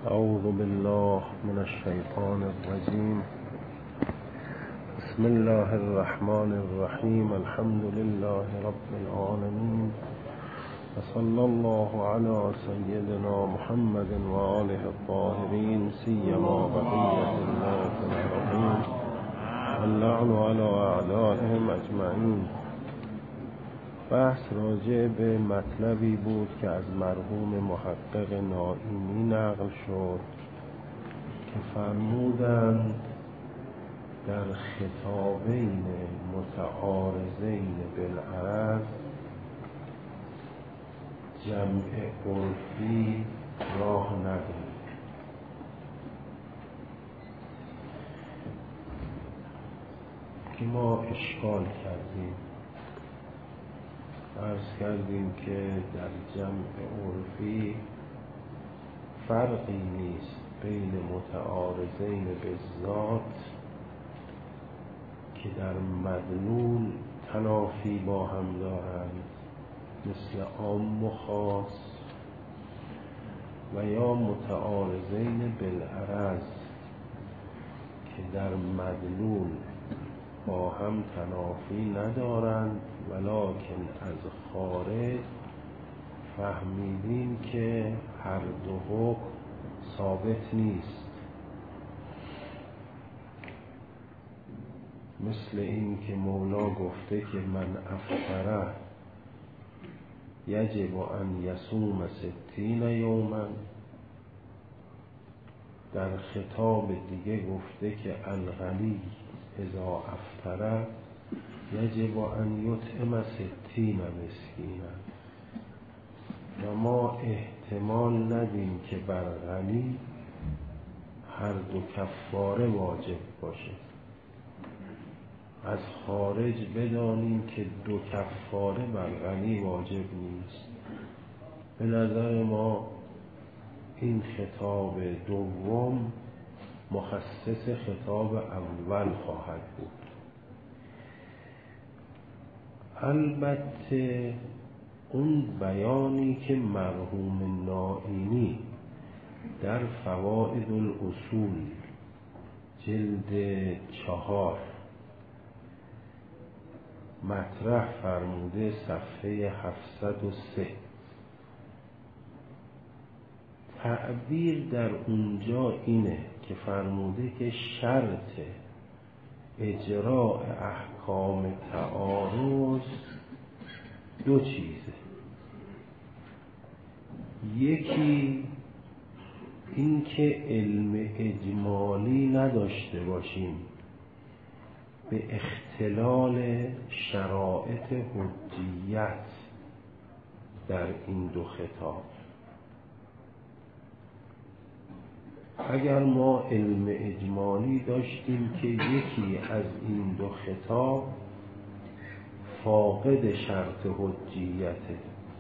أعوذ بالله من الشيطان الرجيم. بسم الله الرحمن الرحيم. الحمد لله رب العالمين، وصلى الله على سيدنا محمد وآله الطاهرين، سيما بقية الله في الأرضين، واللعن على أعدائهم أجمعين. بحث راجع به مطلبی بود که از مرحوم محقق نائینی نقل شد که فرمودند در خطابین متعارضین بالعرض جمع عرفی راه ندارد. که ما اشکال کردیم، عرض کردیم که در جمع عرفی فرقی نیست بین متعارضین بالذات که در مدلول تنافی با هم دارند مثل عام و خاص، و یا متعارضین بالعرض که در مدلول با هم تنافی ندارند، ولکن از خارج فهمیدیم که هر دو حکم ثابت نیست. مثل این که مولا گفته که من افطر یجب ان یصوم 60 یوما، در خطاب دیگه گفته که الغنی اذا افطر یجب ان یطعم 60 مسکینا، و ما احتمال ندیم که بر غنی هر دو کفاره واجب باشه. از خارج بدانیم که دو کفاره بر غنی واجب نیست. به نظر ما این خطاب دوم مخصص خطاب اول خواهد بود. البته اون بیانی که مرحوم نائینی در فوائد الاصول جلد 4 مطرح فرموده صفحه 703، تعبیر در اونجا اینه که فرموده که شرط اجراء احکام تعارض دو چیزه. یکی این که علم اجمالی نداشته باشیم به اختلال شرائط حجیت در این دو خطاب. اگر ما علم اجمالی داشتیم که یکی از این دو خطاب فاقد شرط حجیته،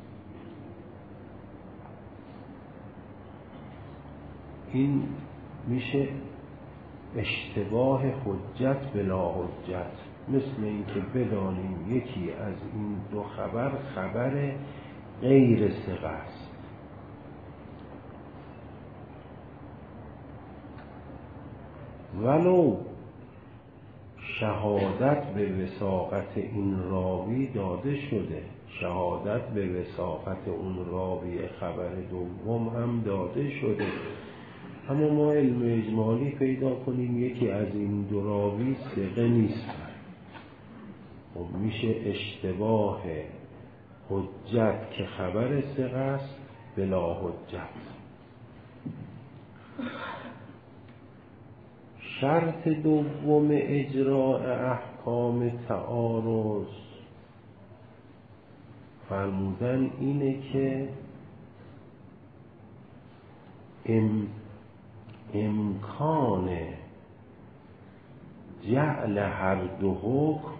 این میشه اشتباه حجت بلا حجت. مثل این که بدانیم یکی از این دو خبر غیر ثقه است، ولو شهادت به وثاقت این راوی داده شده، شهادت به وثاقت اون راوی خبر دوم هم داده شده، اما ما علم اجمالی پیدا کنیم یکی از این دو راوی ثقه نیست، خب میشه اشتباه حجت که خبر ثقه است بلا حجت. شرط دوم اجراء احکام تعارض فرمودن اینه که امکان جعل هر دو حکم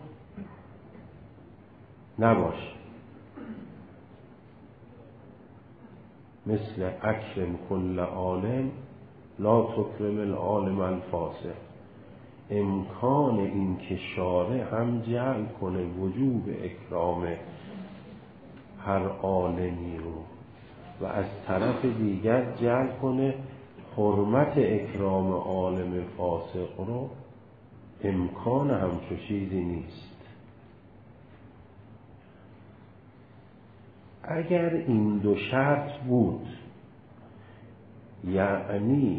نباشه. مثل اکرم کل عالم لا تکرم العالم الفاسق، امکان این که شارع هم جعل کنه وجوب اکرام هر عالمی رو و از طرف دیگر جعل کنه حرمت اکرام عالم فاسق رو امکان همچو چیزی نیست. اگر این دو شرط بود، یعنی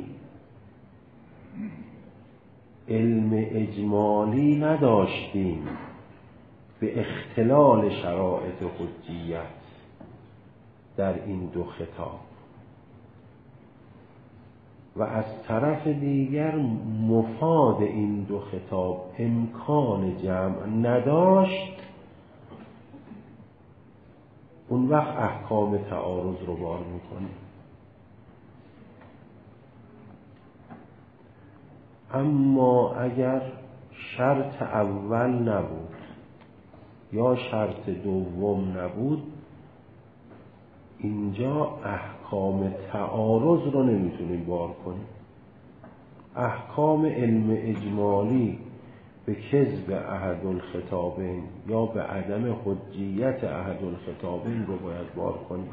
علم اجمالی نداشتیم به اختلال شرایط حجیت در این دو خطاب، و از طرف دیگر مفاد این دو خطاب امکان جمع نداشت، اون وقت احکام تعارض رو بار میکنه. اما اگر شرط اول نبود یا شرط دوم نبود، اینجا احکام تعارض رو نمیتونیم بار کنیم. احکام علم اجمالی به کذب احد الخطابین یا به عدم حجیت احد الخطابین رو باید بار کنیم.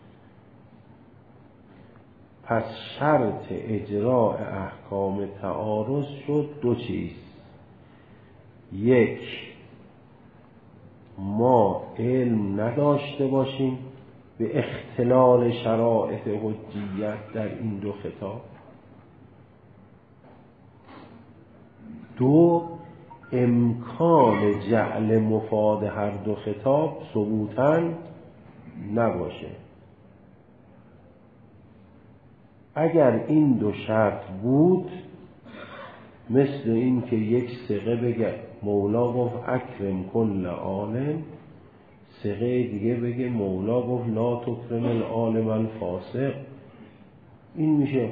پس شرط اجراء احکام تعارض شد دو چیز: یک، ما علم نداشته باشیم به اختلال شرایط حجیت در این دو خطاب. دو، امکان جعل مفاد هر دو خطاب ثبوتاً نباشه. اگر این دو شرط بود، مثل این که یک ثقه بگه مولا گفت اکرم کل عالم، ثقه دیگه بگه مولا گفت لا تکرم العالم الفاسق، این میشه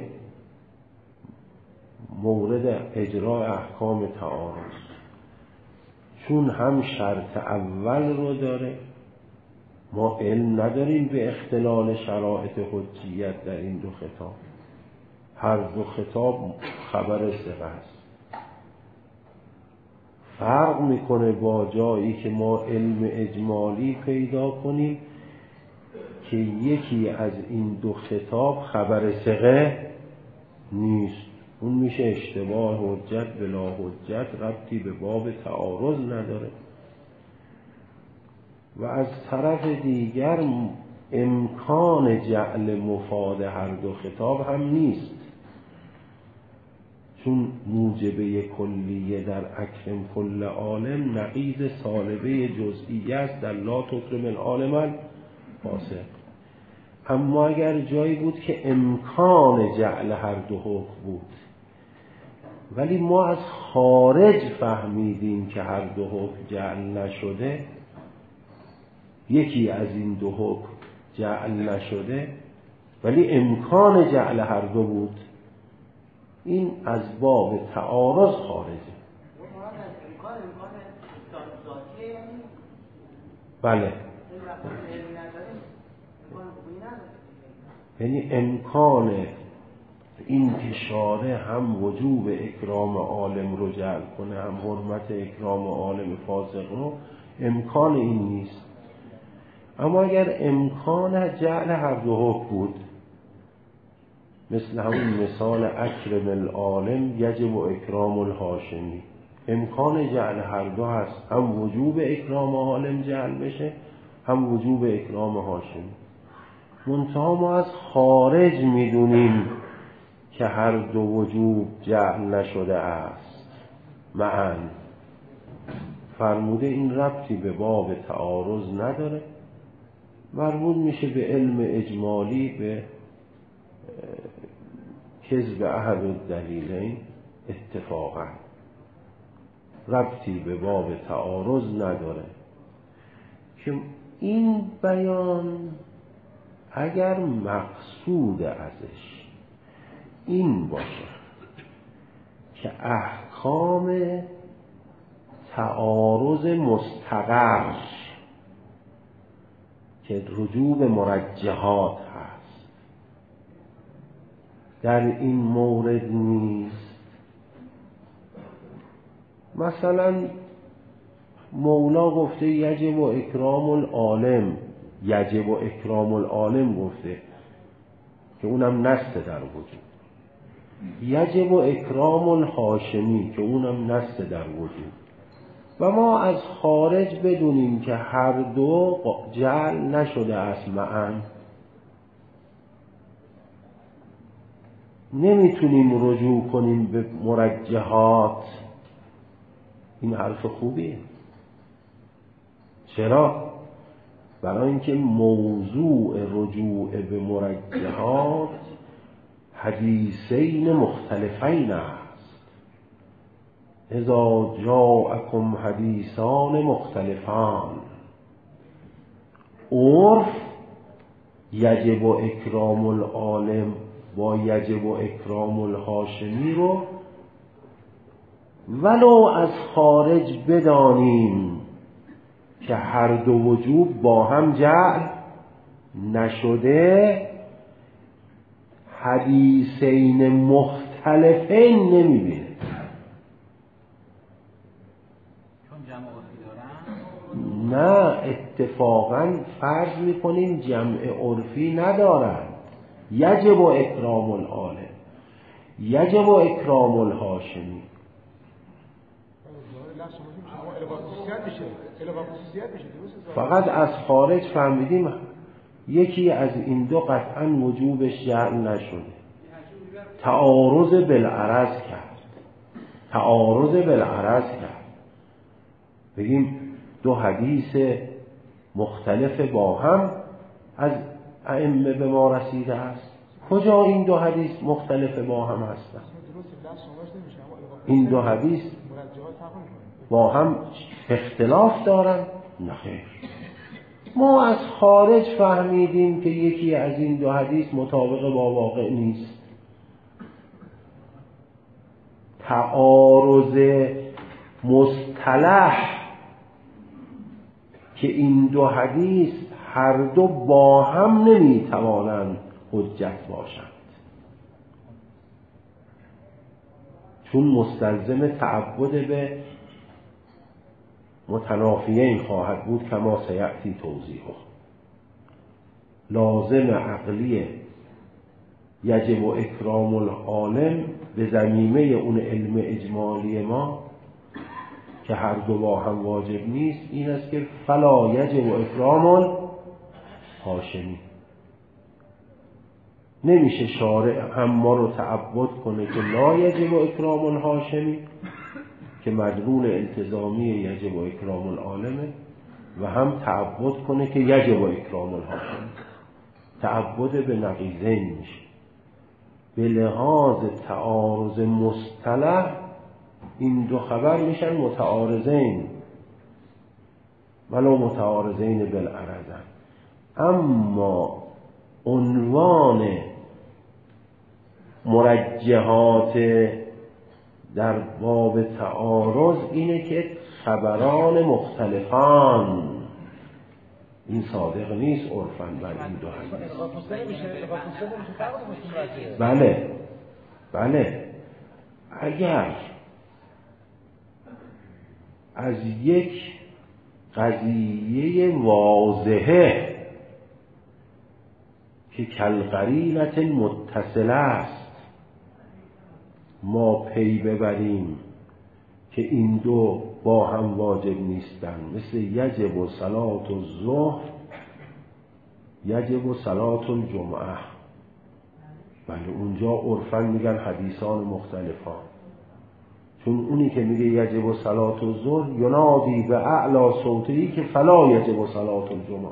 مورد اجرای احکام تعارض، چون هم شرط اول رو داره، ما علم نداریم به اختلال شرایط حجیت در این دو خطاب. هر دو خطاب خبر ثقه است. فرق میکنه با جایی که ما علم اجمالی پیدا کنیم که یکی از این دو خطاب خبر ثقه نیست، اون میشه اشتباه حجت بلا حجت، ربطی به باب تعارض نداره. و از طرف دیگر امکان جعل مفاد هر دو خطاب هم نیست، چون موجبه کلیه در اکرم کل عالم نقیض سالبه جزئیه است در لا تکرم العالم الفاسق. اما اگر جایی بود که امکان جعل هر دو حکم بود، ولی ما از خارج فهمیدیم که هر دو حکم جعل نشده، یکی از این دو حکم جعل نشده ولی امکان جعل هر دو بود، این از باب تعارض خارجه. بله، یعنی امکان این اشاره هم وجوب اکرام عالم رو جعل کنه، هم حرمت اکرام عالم فاسق رو، امکان این نیست. اما اگر امکان جعل هر دو حکم بود، مثل همون مثال اکرم العالم یجب و اکرام الهاشمی، امکان جعل هر دو هست، هم وجوب اکرام عالم جعل بشه، هم وجوب اکرام هاشمی. منتها ما از خارج میدونیم که هر دو وجوب جعل نشده است معاً. فرموده این ربطی به باب تعارض نداره، مربوط میشه به علم اجمالی، به کذب احد الدلیلین اتفاقا، ربطی به باب تعارض نداره. که این بیان اگر مقصود ازش این باشه که احکام تعارض مستقر که رجوع به مرجحات هست در این مورد نیست، مثلا مولا گفته یجب و اکرام العالم، یجب و اکرام العالم گفته که اونم نسته در وجود، یجب اکرام الهاشمی که اونم نص در وجود، و ما از خارج بدونیم که هر دو جعل نشده است معاً، نمیتونیم رجوع کنیم به مرجحات. این حرف خوبیه. چرا؟ برای اینکه موضوع رجوع به مرجحات حدیثین مختلفین است. اذا جاءکم حدیثان مختلفان، عرف یجب اکرام العالم با یجب اکرام الهاشمی رو ولو از خارج بدانیم که هر دو وجوب با هم جعل نشده، حدیثین مختلفین نمیبینه. چون جمع عرفی دارن؟ نه، اتفاقا فرض میکنیم جمع عرفی ندارن. یجب اکرام العالم، یجب اکرام الهاشمی. فقط از خارج فهمیدیم یکی از این دو قطعا وجوبش جعل نشده، تعارض بالعرض کرد. تعارض بالعرض کرد، بگیم دو حدیث مختلف با هم از ائمه به ما رسیده است. کجا این دو حدیث مختلف با هم هستند؟ این دو حدیث با هم اختلاف دارن؟ نخیر. ما از خارج فهمیدیم که یکی از این دو حدیث مطابق با واقع نیست. تعارض مصطلح که این دو حدیث هر دو با هم نمیتوانند حجت باشند، چون مستلزم تعبد به متنافیین خواهد بود کما سیأتی توضیحه. لازم عقلی یجب اکرام العالم به ضمیمه اون علم اجمالی ما که هر دو با هم واجب نیست این است که فلا یجب اکرام الهاشمی. نمیشه شارع هم ما رو تعبد کنه که لا یجب اکرام الهاشمی که مدلول التزامی یجب اکرام العالمه، و هم تعبد کنه که یجب اکرام الهاشمی. تعبد به نقیضین میشه. به لحاظ تعارض مصطلح این دو خبر میشن متعارضین ولو متعارضین بالعرض. اما عنوان مرجحات در باب تعارض اینه که خبران مختلفان. این صادق نیست عرفاً بر این دو حدیث. بله اگر از یک قضیه واضحه که کالقرینة متصله است ما پی ببریم که این دو با هم واجب نیستن، مثل یجب صلاة الظهر یجب صلاة الجمعه، بله اونجا عرفاً میگن حدیثان مختلفان، چون اونی که میگه یجب صلاة الظهر ینادی به اعلی صوتی که فلا یجب صلاة الجمعه.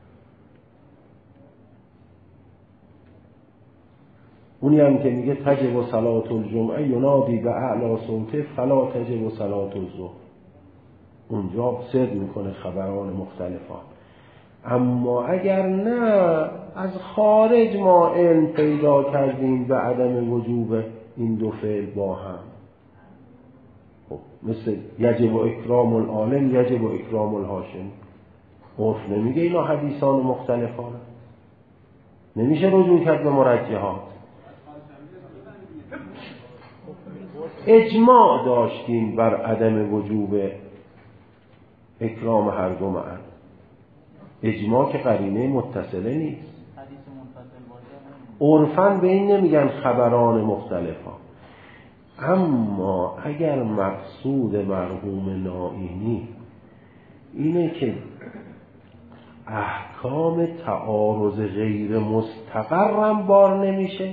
اونی هم که میگه تجب صلاة الجمعه ینادی به اعلی صوته فلا تجب صلاة الظهر. اونجا صدق میکنه خبران مختلفان. اما اگر نه از خارج ما علم پیدا کردیم به عدم وجوب این دو فعل با هم، مثل یجب اکرام العالم یجب اکرام الهاشمی، عرف نمیگه اینا حدیثان مختلفانه، نمیشه رجوع کرد به مرجحات. اجماع داشتیم بر عدم وجوب اکرام هر دو معا. اجماع که قرینه متصله نیست. عرفاً به این نمیگن خبران مختلفان. اما اگر مقصود مرحوم نائینی اینه که احکام تعارض غیر مستقرم بار نمیشه،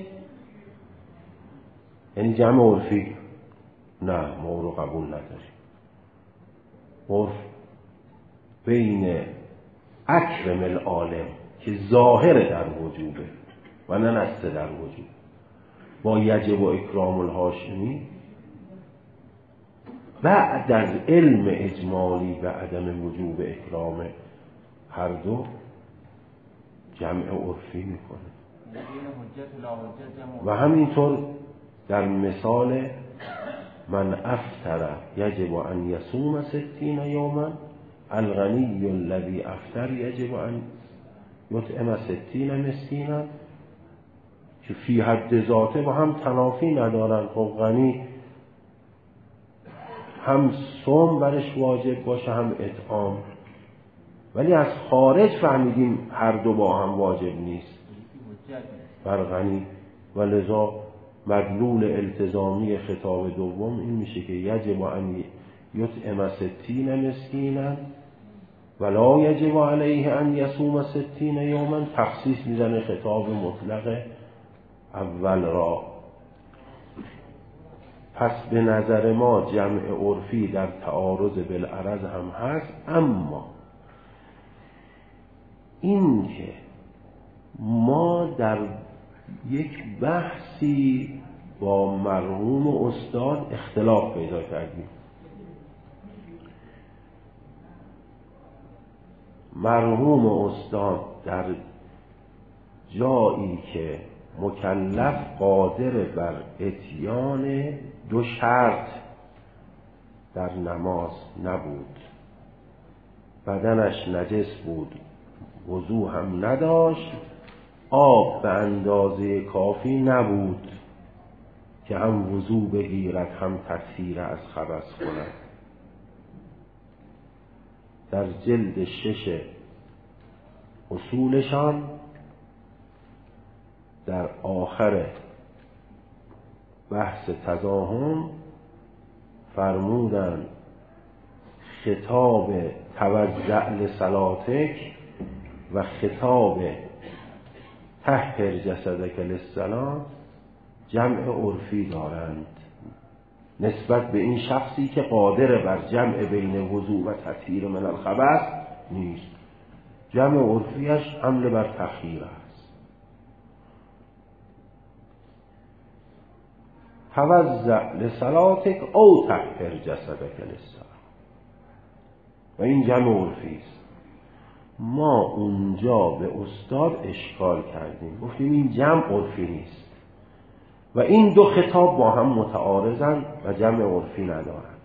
یعنی جمع عرفی، نه ما رو قبول نداریم. عرف بین اکرم العالم که ظاهر در وجوبه و نه نسته در وجود با یجب و اکرام الهاشمی، بعد از علم اجمالی و عدم وجوب اکرام هر دو جمع عرفی میکنه. و همینطور در مثال من افطر یجب ان یصوم 60 یوما، الغنی الذی افطر یجب ان یطعم 60 مسکینا، که فی حد ذاته با هم تنافی ندارن. خب غنی هم صوم برش واجب باشه هم اطعام، ولی از خارج فهمیدیم هر دو با هم واجب نیست بر غنی، و لذا مدلول التزامی خطاب دوم این میشه که یجب ان یطعم 60 مسکینا ولا یجب علیه ان یصوم 60 یوما، تخصیص میزنه خطاب مطلق اول را. پس به نظر ما جمع عرفی در تعارض بالعرض هم هست، اما این که ما در یک بحثی با مرحوم استاد اختلاف پیدا کردیم. مرحوم استاد در جایی که مکلف قادر بر اتیان 2 شرط در نماز نبود، بدنش نجس بود، وضو هم نداشت، آب به اندازه کافی نبود که هم وضو بگیرد هم تطهیر از خبث کند. در جلد 6 اصولشان در آخر بحث تزاحم فرمودند خطاب توزع لصلاتک و خطاب طهر جسدک للصلاة جمع عرفی دارند نسبت به این شخصی که قادر بر جمع بین وضوء و تطهیر من الخبث نیست. جمع عرفیش حمل بر تخییر است. توزع لصلاتک او طهر جسدک للصلاة، و این جمع عرفی است. ما اونجا به استاد اشکال کردیم، گفتیم این جمع عرفی نیست و این 2 خطاب با هم متعارضند و جمع عرفی ندارند.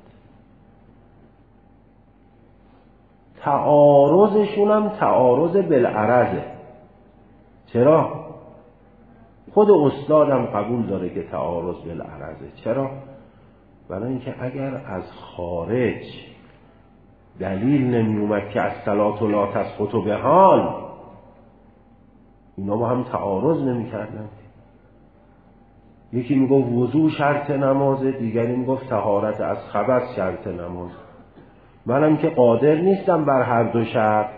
تعارضشون هم تعارض بالعرضه. چرا؟ خود استادم قبول داره که تعارض بالعرضه. چرا؟ برای اینکه اگر از خارج دلیل نمی اومد که الصلاة لا تسقط بحال، اینا با هم تعارض نمی کردن. یکی میگفت وضو شرط نمازه، دیگری میگفت طهارت از خبث شرط نماز. منم که قادر نیستم بر هر 2 شرط،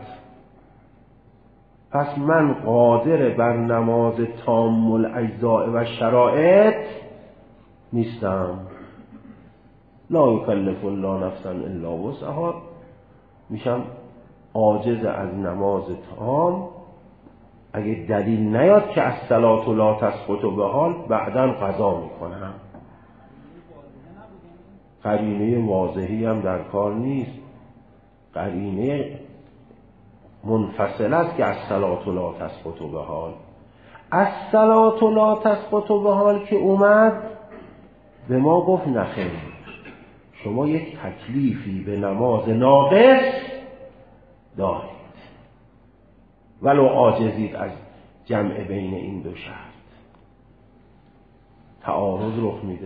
پس من قادر بر نماز تام الاجزاء و شرائط نیستم. لا یکلف الله نفسا الا وسعها، میشم عاجز از نماز تام. اگه دلیل نیاد که الصلاة لا تسقط بحال، بعداً قضا میکنم. قرینه واضحی هم در کار نیست، قرینه منفصل است که الصلاة لا تسقط بحال. الصلاة لا تسقط بحال که اومد به ما گفت نخیر، شما یک تکلیفی به نماز ناقص دارید ولو عاجزید از جمع بین این 2 شرط. تعارض رخ میده.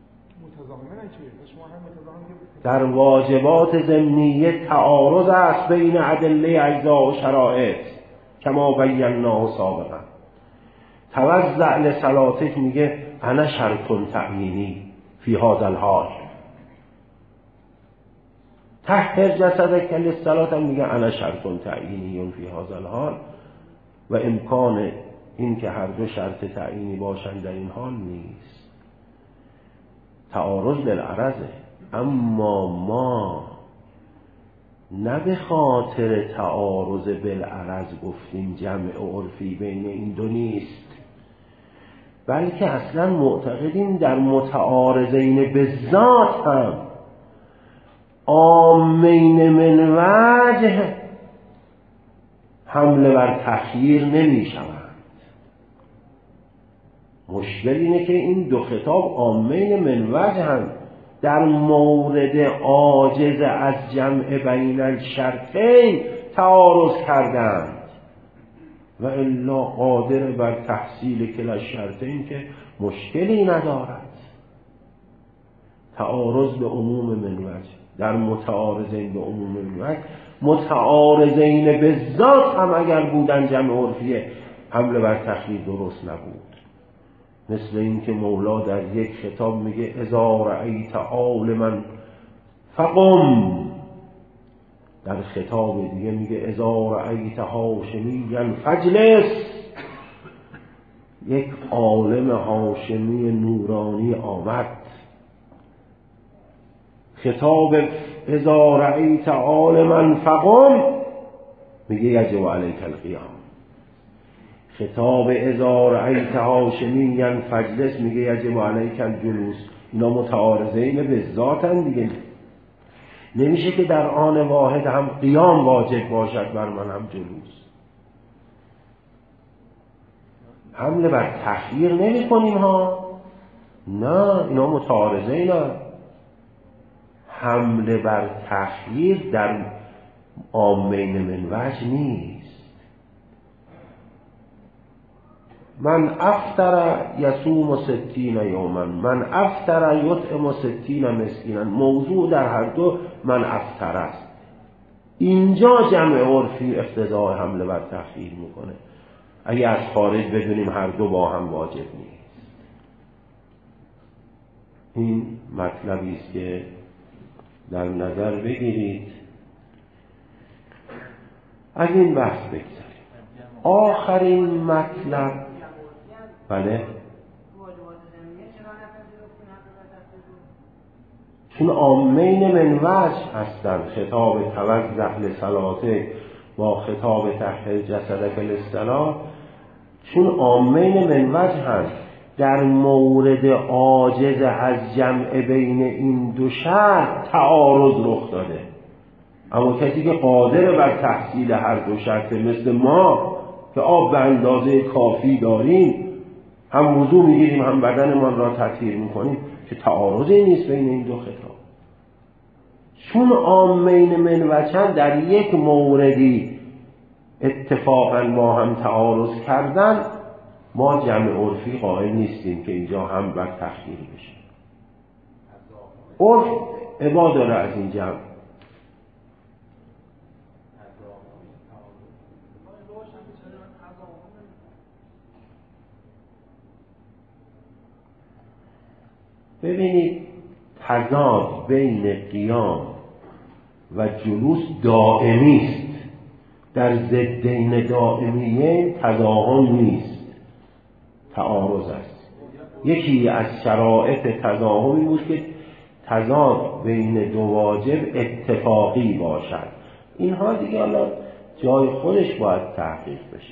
در واجبات ضمنیه تعارض است بین ادله اجزاء و شرائط کما بیناه توزع لصلاتک میگه انا شرط تعیینی فی هذا الحال. طهر جسدک للصلاة هم میگه انا شرط تعیینی فی هذا الحال و امکان این که هر دو شرط تعیینی باشند در این حال نیست. تعارض بالعرضه، اما ما نه به خاطر تعارض بالعرض گفتیم جمع عرفی بین این دو نیست، بلکه اصلا معتقدیم در متعارضین به ذات هم عامین من وجه حمله بر تخییر نمی شوند. مشکل اینه که این دو خطاب عامین من وجه هم در مورد عاجز از جمع بین الشرطین تعارض کردند و الا قادر بر تحصیل کلا الشرطین که مشکلی ندارد. تعارض به عموم من وجه در متعارضین به عموم من وجه، متعارضین به ذات هم اگر بودن جمع عرفیه حمله بر تخییر درست نبود. مثل این که مولا در یک خطاب میگه اذا رأیت عالما فقم، در خطاب دیگه میگه اذا رأیت هاشمیا فجلس. یک عالم هاشمی نورانی آمد، خطاب اذا رأیت عالما فقم میگه یجب علیک القیام. خطاب اذا رأیت هاشمیا فجلس میگه یجب علیک الجلوس. اینا متعارضین به ذاتن دیگه. نمیشه که در آن واحد هم قیام واجب باشد بر من هم جلوس. حمله بر تخییر نمی کنیم ها، نه اینا متعارضین. حمله بر تخییر در عامین من وجه نیست. من افطر یصوم 60 یوما، من افطر یطعم 60 مسکینا. موضوع در هر دو من افطر است. اینجا جمع عرفی اقتضای حمله بر تخییر میکنه. اگه از خارج بدونیم هر دو با هم واجب نیست. این مطلبی است که در نظر بگیرید. از این بحث بگذاریم. آخرین مطلب، بله، چون عامین من وجه هستند، خطاب توضح لصلاته با خطاب طهر جسدک للصلاة، چون عامین من وجه هست در مورد عاجز از جمع بین این دو شرط تعارض رخ داده. اما کسی که قادر بر تحصیل هر دو شرط مثل ما که آب به اندازه کافی داریم، هم وضو میگیریم هم بدنمان را تطهیر میکنیم، که تعارضی نیست بین این دو خطاب. چون عامین من وجه در یک موردی اتفاقا با هم تعارض کردن، ما جمع عرفی قائل نیستیم که اینجا هم بر تخییر بشه. عرف عبا داره از این جمع. ببینید تضاد بین قیام و جلوس دائمی است. در ضدین دائمیه تضاهم نیست، تعارض است. یکی از شرایط تضاهمی بود که تضاد بین دو واجب اتفاقی باشد. اینها دیگه حالا جای خودش باید تحقیق بشه.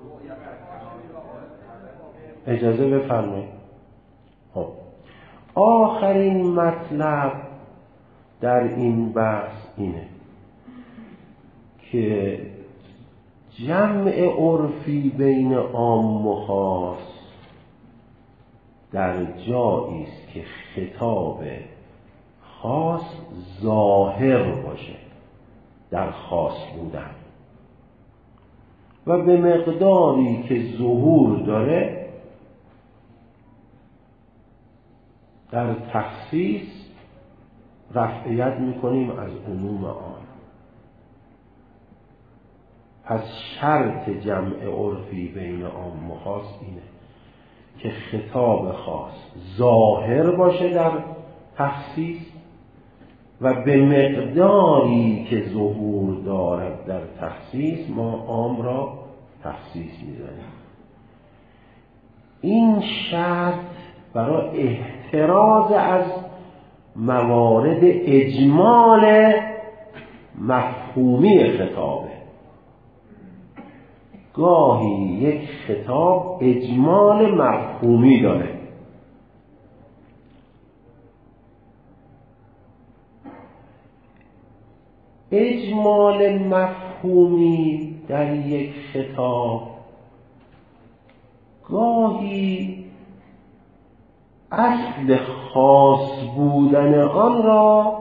اجازه بفرمایید. خب آخرین مطلب در این بحث اینه که جمع عرفی بین عام و خاص در جایی است که خطاب خاص ظاهر باشه در خاص بودن و به مقداری که ظهور داره در تخصیص رفعیت میکنیم از عموم آن. پس شرط جمع عرفی بین عام و خاص اینه که خطاب خاص ظاهر باشه در تخصیص و به مقداری که ظهور دارد در تخصیص ما عام را تخصیص می‌زنیم. این شرط برای احتراز از موارد اجمال مفهومی خطابه. گاهی یک خطاب اجمال مفهومی داره، اجمال مفهومی در یک خطاب گاهی اصل خاص بودن آن را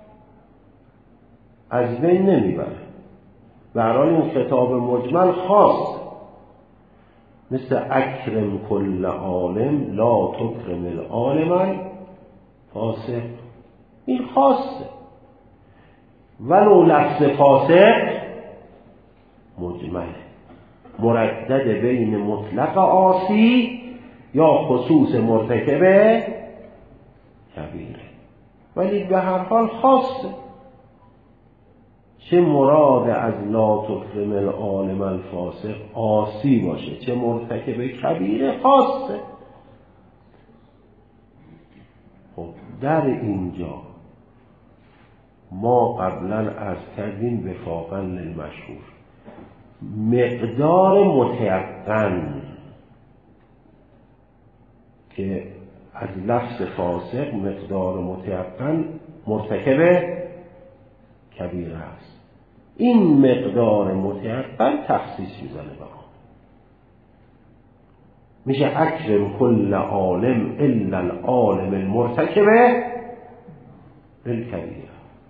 از بین نمیبره. برای این خطاب مجمل خاص، مثل اکرم کل عالم لا تکرم العالم فاسق، این خاصه، ولو لفظ فاسق مجمله، مردد بین مطلق عاصی یا خصوص مرتکب کبیره، ولی به هر حال خاصه. چه مراد از لا تکرم العالم الفاسق عاصی باشه، چه مرتکب کبیره خاصه. خب در اینجا ما قبلا عرض کردیم وفاقا للمشهور مقدار متیقن که از لفظ فاسق مقدار متیقن مرتکب کبیره است، این مقدار متیقن تخصیص میزنه به آن، میشه اکرم کل عالم الا العالم المرتکب للکبیره.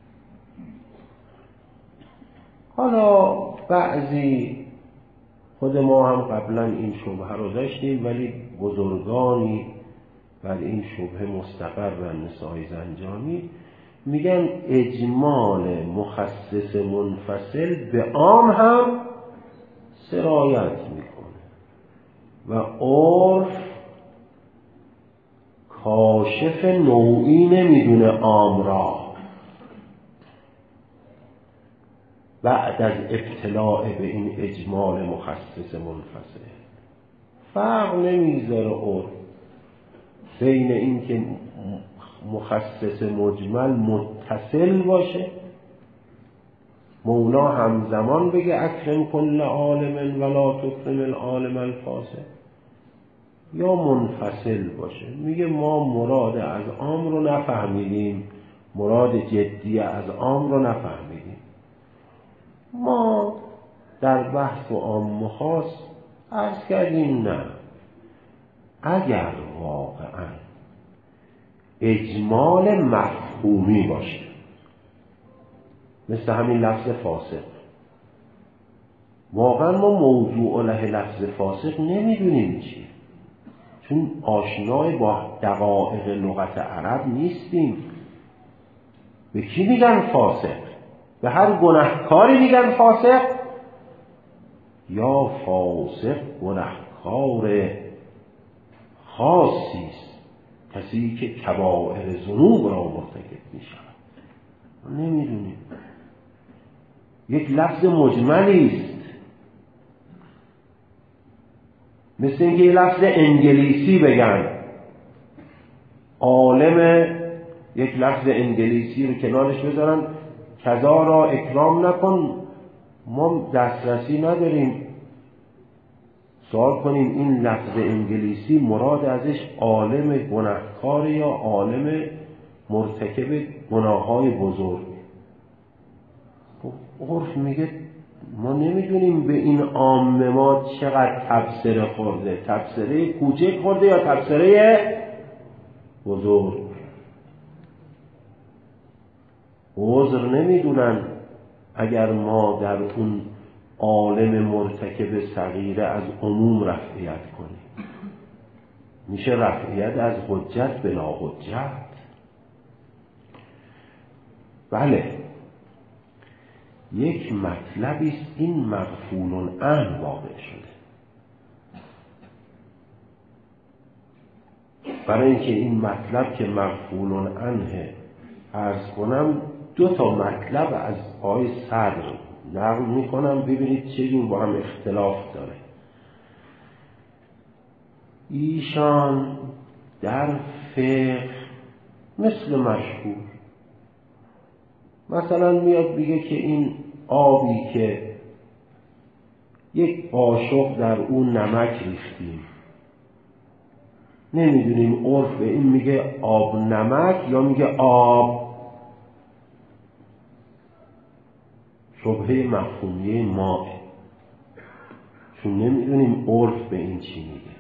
حالا بعضی، خود ما هم قبلا این شبهه رو داشتیم، ولی بزرگانی بر این شبهه مستقرن، مثل آقای زنجانی، میگن اجمال مخصص منفصل به عام هم سرایت میکنه و عرف کاشف نوعی نمیدونه عام را بعد از ابتلاع به این اجمال مخصص منفصل. فرق نمیذاره عرف بین این که مخصص مجمل متصل باشه، مولا همزمان بگه اکرم کل عالم ولا تکرم العالم الفاسق، یا منفصل باشه، میگه ما مراد از عام رو نفهمیدیم، مراد جدی از عام رو نفهمیدیم. ما در بحث و عام و خاص عرض کردیم نه، اگر واقعا اجمال مفهومی باشه، مثل همین لفظ فاسق، واقعا ما موضوع له لفظ فاسق نمیدونیم چیه، چون آشنای با دقایق لغت عرب نیستیم. به کی میگن فاسق؟ به هر گناهکاری میگن فاسق، یا فاسق گناهکار خاصی است، کسی که کبائر ذنوب را مرتکب میشود. نمیدونیم، یک لفظ مجملی است، مثل اینکه یه لفظ انگلیسی بگن عالم، یک لفظ انگلیسی رو کنارش بذارن کذا را اکرام نکن، ما دسترسی نداریم سوال کنیم این لفظ انگلیسی مراد ازش عالم گناهکار یا عالم مرتکب گناههای بزرگ. عرف میگه ما نمیدونیم به این عام ما چقدر تبصره خورده، تبصره کوچک خورده یا تبصره بزرگ. عذر نمیدونن اگر ما در اون عالم مرتکب صغیره از عموم رفعیت کنیم، میشه رفعیت از حجت بلا حجت. بله یک مطلبی است این مغفول عنه واقع شده. برای اینکه این مطلب که مغفول عنه عرض کنم، 2 مطلب از آقای صدر نقل میکنم، ببینید چه جور با هم اختلاف داره. ایشان در فقه مثل مشهور مثلا میاد بگه که این آبی که یک قاشق در اون نمک ریختیم، نمیدونیم عرف به این میگه آب نمک یا میگه آب. شبهه مفهومیه ماه، چون نمیدونیم عرف به این چی میگه.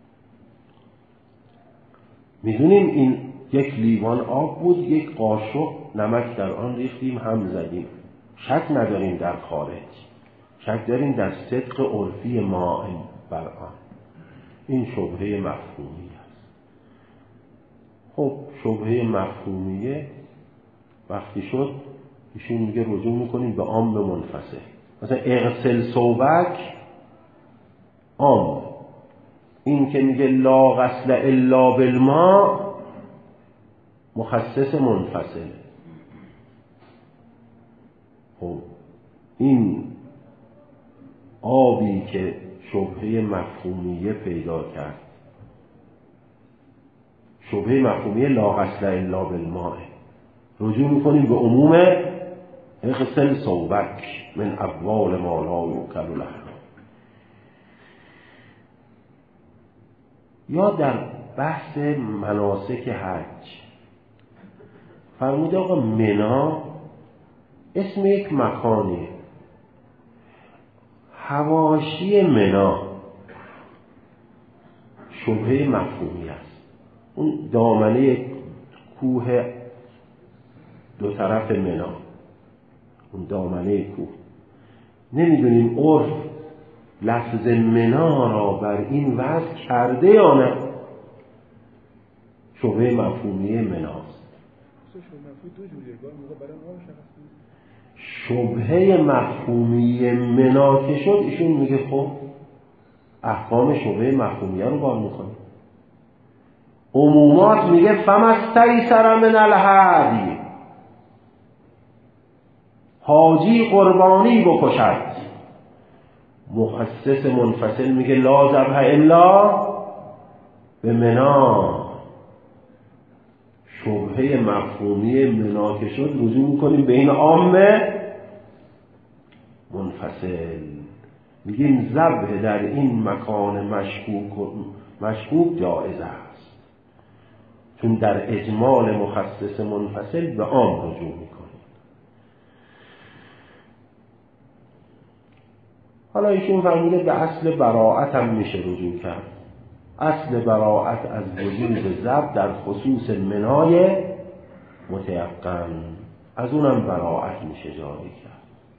میدونیم این یک لیوان آب بود، یک قاشق نمک در آن ریختیم، هم زدیم، شک نداریم در خارج، شک داریم در صدق عرفی ماه بر آن. این شبهه مفهومی است. خب شبهه مفهومیه وقتی شد ایشون میگه رجوع میکنیم به عام منفصل. مثلا اغسل ثوبک عام، این که میگه لا غسل الا بالماء مخصص منفصل. خب این آبی که شبهه مفهومیه پیدا کرد، شبهه مفهومیه لا غسل الا بالماء، رجوع میکنیم به عموم اغسل ثوبک من ابوال ما لا یؤکل لحمه. یا در بحث مناسک حج فرموده آقا منا اسم یک مکانیه، حواشی منا شبهه مفهومی است. اون دامنه کوه 2 طرف منا، اون دامنه کوه، نمیدونیم عرف لفظ منا را بر این وضع کرده یا نه. شبهه مفهومی مناست. شبهه مفهومی منا که شد ایشون میگه خب احکام شبهه مفهومیه رو بار میکنه. عمومات میگه فمستیسر من الهدی، حاجی قربانی بکشد. مخصص منفصل میگه لا ذبح الا به منا. شبهه مفهومی منا که شد رجوع میکنیم به این عامه منفصل، میگیم ذبح در این مکان مشکوک جایز است، چون در اجمال مخصص منفصل به عام رجوع میکنیم. حالا ایشون فرموده به اصل براعت هم میشه رجوع کرد. اصل براعت از وجود ذبح در خصوص منای متیقن، از اونم براعت میشه جاری کرد.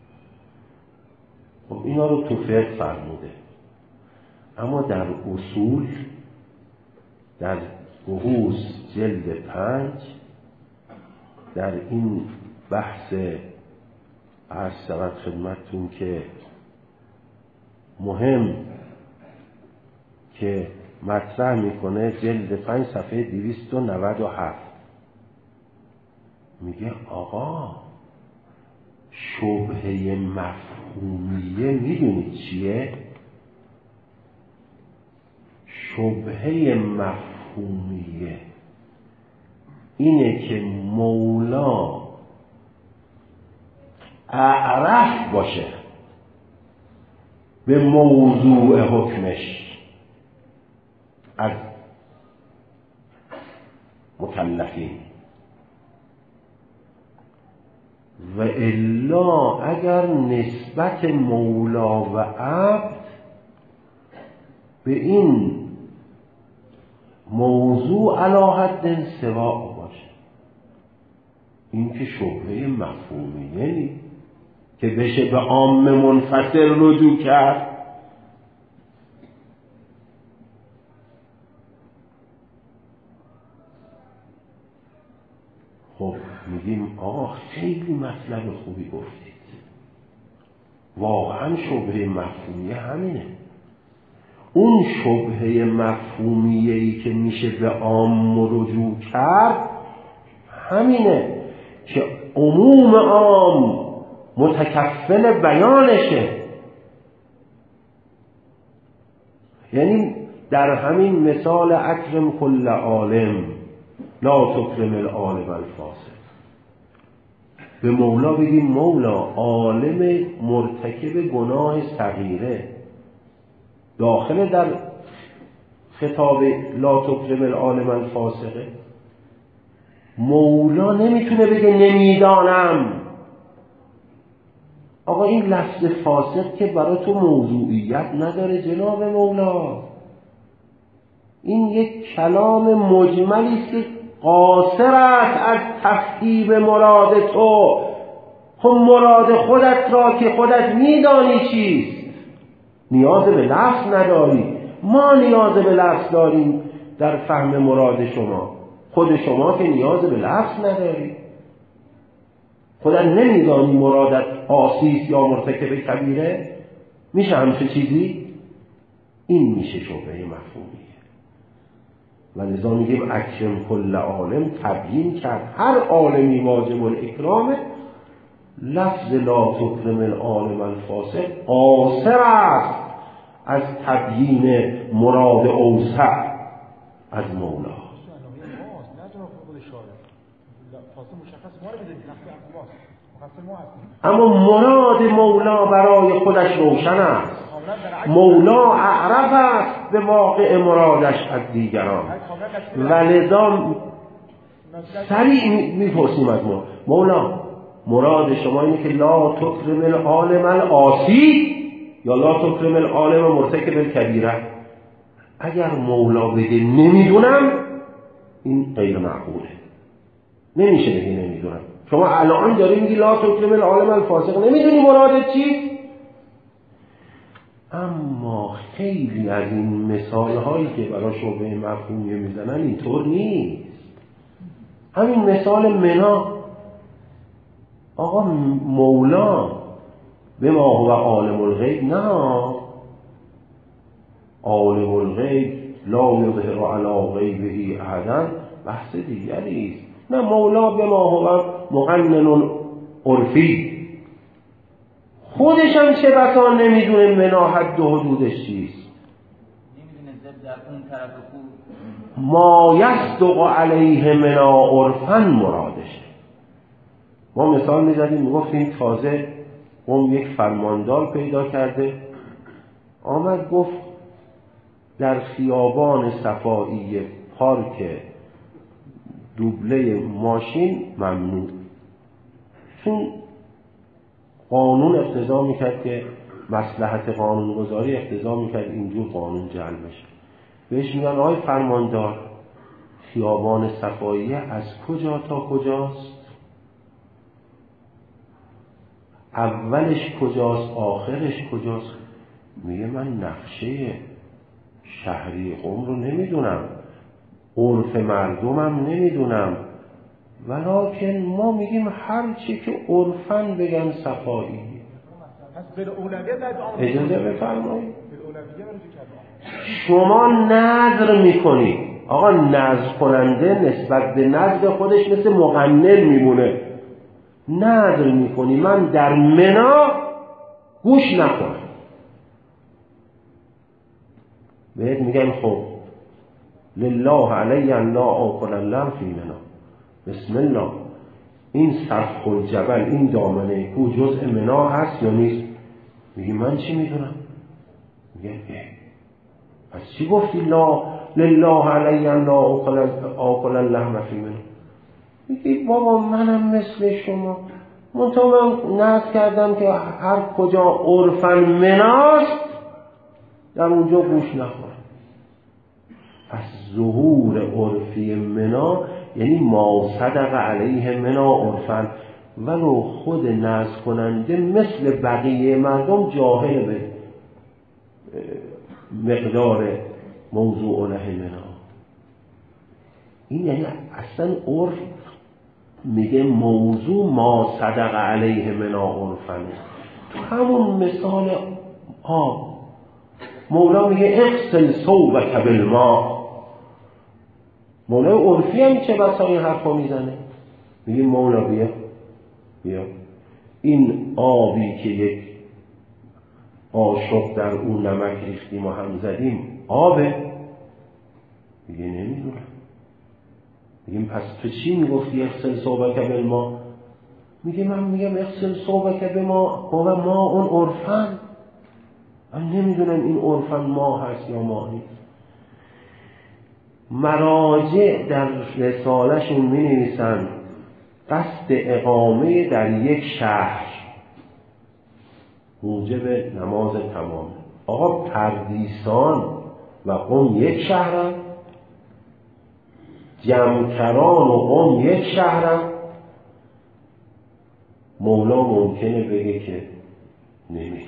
خب اینا رو تو فقه فرموده، اما در اصول در بحوث جلد 5 در این بحث عرض شود خدمتتون که مهم که مطرح میکنه، جلد 5 صفحه 297 میگه آقا شبهه مفهومیه میدونید چیه؟ شبهه مفهومیه اینه که مولا اعرف باشه به موضوع حکمش از مکلفین، و الا اگر نسبت مولا و عبد به این موضوع علی حد سواء باشه، این که شبهه مفهومیه نیست که بشه به عام منفصل رجوع کرد. خب میگیم آقا خیلی مطلب خوبی گفتید، واقعا شبهه مفهومیه همینه. اون شبهه مفهومیه‌ای که میشه به عام رجوع کرد همینه که عموم عام متکفل بیانشه. یعنی در همین مثال اکرم کل عالم لا تکرم العالم الفاسق، به مولا بگیم مولا عالم مرتکب گناه صغیره داخل در خطاب لا تکرم العالم الفاسقه. مولا نمیتونه بگه نمیدانم. آقا این لفظ فاسق که برای تو موضوعیت نداره جناب مولا، این یک کلام مجملی است که قاصر است از تفهیم مراد تو. خب مراد خودت را که خودت میدانی چیست، نیاز به لفظ نداری. ما نیاز به لفظ داریم در فهم مراد شما، خود شما که نیاز به لفظ نداری. خودت نمیدانی مرادت عاصیست یا مرتکب کبیره؟ میشه همچه چیزی؟ این میشه شبهه مفهومیه. و لذا میگیم اکرم کل عالم تبیین کرد هر عالمی واجب الاکرامه. لفظ لا تکرم العالم الفاسق قاصر است از تبیین مراد اوسع از مولا. اما مراد مولا برای خودش روشن است. مولا اعرف است به واقع مرادش از دیگران و لذا سریع میپرسیم از مولا مراد شما اینه که لا تکرم العالم العاصی یا لا تکرم العالم مرتکب الکبیره؟ اگر مولا بگه نمیدونم این غیر معقوله، نمیشه بگه نمیدونم. شما الان داری میگی لا تکرم العالم الفاسق، نمیدونی مرادت چی؟ اما خیلی از این مثال هایی که برای شبهه مفهومی میزنن اینطور نیست. همین مثال منا، آقا مولا به ما هو عالم الغیب، نه عالم الغیب لا یظهر علی غیبه احدا بحث دیگری است. نه مولا به ما هو مقنن عرفی، خودش هم چه بسا نمیدونه منا حد و حدودش چیست، نمیدونه ضد در اون طرف کو ما یصدق علیه منا عرفا مرادشه. ما مثال میزدیم میگفتیم تازه قوم یک فرماندار پیدا کرده، آمد گفت در خیابان صفایی پارک دوبله ماشین ممنوع، چون قانون اقتضا میکرد که مصلحت قانونگذاری اقتضا میکرد اینجور قانون جعل بشه. بهش میگن آقای فرماندار خیابان صفایی از کجا تا کجاست؟ اولش کجاست؟ آخرش کجاست؟ میگه من نقشه شهری قم رو نمیدونم، عرف مردمم نمیدونم، ولکن ما میگیم هر چی که عرفاً بگن صفایی. اجازه بفرمایید. شما نظر میکنید، آقا نظر کننده نسبت به نظر خودش مثل مقنن میمونه. نظر میکنی من در منا گوش نکنم، بهت میگن خب لله علی ان لا آکل اللحم فی منا، بسم الله، این سفح الجبل، این دامنه کو جزء منا هست یا نیست؟ میگی من چی میدونم؟ میگه پس چی گفتی لا لله علی ان لا آکل اللحم فی منا؟ میگی بابا منم مثل شما، منطقه من نظر کردم که هر کجا عرفاً مناست در اونجا گوش نخورم. پس ظهور عرفی منا یعنی ما صدق علیه منا عرفاً، ولو خود نظر کننده مثل بقیه مردم جاهل به مقدار موضوع له منا. این یعنی اصلا عرف میگه موضوع ما صدق علیه منا عرفاً. تو همون مثال آب مولا میگه اغسل ثوبک بالماء. مولای عرفی هم چه بسا این حرفا میزنه، میگه مولا بیا این آبی که یک قاشق در اون نمک ریختیم و هم زدیم آبه؟ میگه نمیدونم. میگیم پس تو چی میگفتی اغسل ثوبک بالماء؟ میگه من میگم اغسل ثوبک بما و ما اون عرفن. من نمیدونم این عرفن ما هست یا ما نیست. مراجع در رساله‌شون می نویسن قصد اقامه در یک شهر موجب نماز تمام. آقا پردیسان و قم یک شهرن، جمکران و قم یک شهرن. مولا ممکنه بگه که نمیدونم.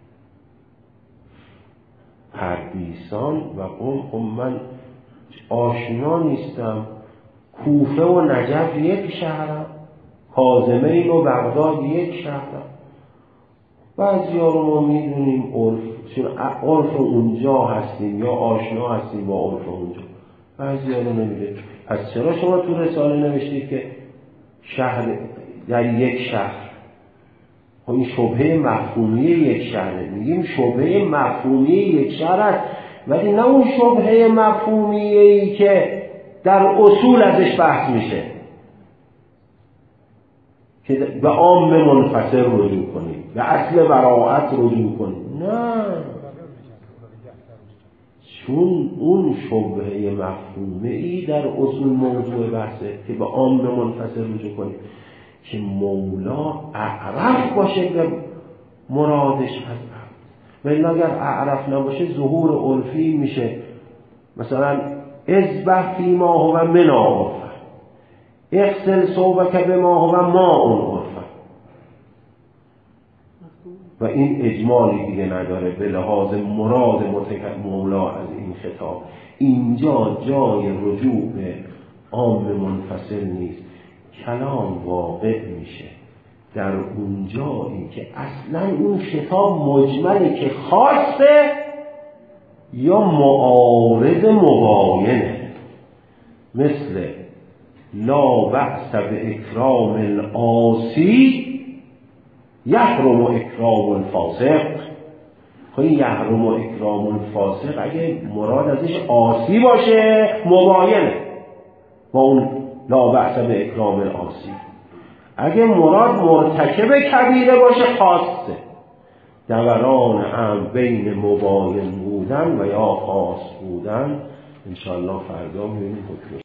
پردیسان و قم من آشنا نیستم. کوفه و نجف یک شهرم، کاظمین و بغداد یک شهرم. بعضی ها رو ما میدونیم عرف اونجا هستیم یا آشنا هستیم با عرف اونجا، بعضی ها رو نمیدونیم. پس چرا شما تو رساله نوشتید که شهر در یک شهر؟ خب این شبهه مفهومی یک شهره. میگیم شبهه مفهومی یک شهر است، ولی نه اون شبهه مفهومیه‌ای که در اصول ازش بحث میشه که به عام منفصل رجوع کنیم، به اصل براءت رجوع کنیم. نه، چون اون شبهه مفهومیه‌ای در اصول موضوع بحثه که به عام منفصل رجوع کنیم که مولا اعرف باشه به مرادش هست. ولی اگر اعرف نباشه ظهور عرفی میشه. مثلا اذبح فیما هو من عرفه، اغسل ثوبک بما هو ماء عرفه. و این اجمالی دیگه نداره به لحاظ مراد مولا از این خطاب. اینجا جای رجوع به عام منفصل نیست. کلام واقع میشه در اون جایی که اصلا اون خطاب مجمله که خاصه یا معارض مباینه. مثل لا بأس به اکرام العاصی یحرم اکرام الفاسق. خب یحرم اکرام الفاسق اگه مراد ازش عاصی باشه مباینه با اون لا بأس به اکرام العاصی. اگه مراد مرتکب کبیره باشه خاصه. دوران هم بین مباین بودن و یا خاص بودن. انشاءالله فردا می‌بینیم.